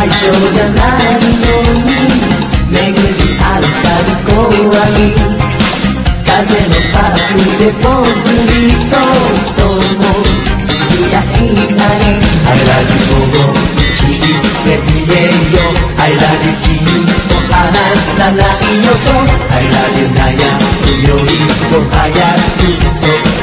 最初じゃないのに巡り合うたび怖い風のパークでぽつりとそうつぶやいたね I love you 午後聞いて言えよ I love you 君と離さないよと I love you 悩むよりも早く